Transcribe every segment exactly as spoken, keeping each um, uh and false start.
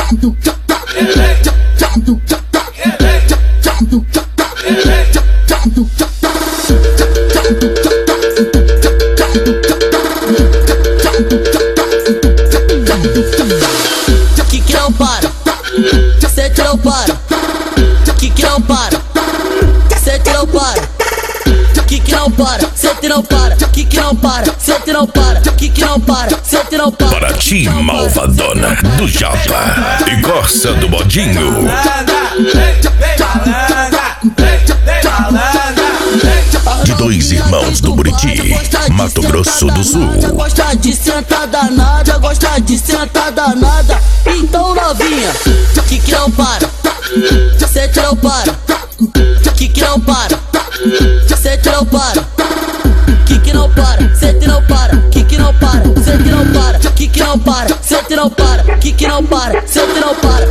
Que que não para, cê que não para, que que não para, cê que não para, que que não para, cê que não para, que que não para, cê que não para, que que não para, cê que não para. Para ti, malvadona do Japa e Corsa do Bodinho. De dois irmãos do Buriti, Mato Grosso do Sul. Gosta de sentar danada, gosta de sentar danada. Então novinha, que que não para, cê que não para, que que não para, cê que não para, que que não para, cê que não para, que que não para, cê que não para, que que não para, cê que não para, que que não para, cê que não para.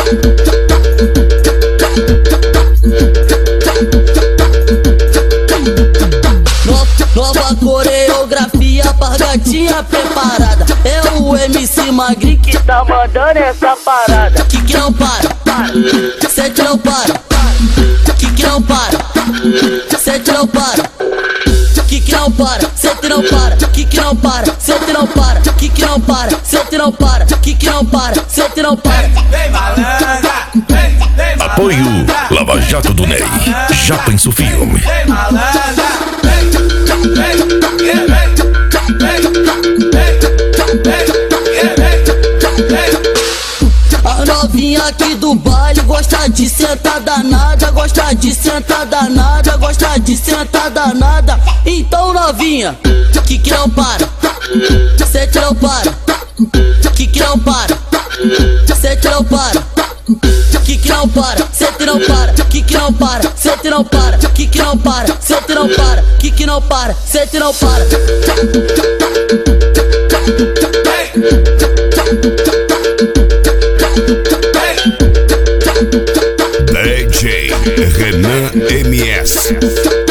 Nova coreografia, gatinha preparada. É o M C Magri que tá mandando essa parada. Que que não para, cê que não para, que que não para, cê que não para, que que não para, cê que não para, que que não para, cê que não para, que que não para, cê que não para, que que não para, cê que não para. Vem malandra, vem, vem malandra. Apoio Lava Jato do Ney, Japa em Filme. Vem malandra, vem, vem, vem, vem, vem. A novinha aqui do baile gosta de sentar danada, gosta de sentar danada, gosta de sentar danada. Então novinha, que que não para, cê que não para, que que não para, cê que não para, que que não para, cê que não para, que que não para, cê que não para, que que não para, cê que não para, que que não para, cê que não para. D J Renan M S.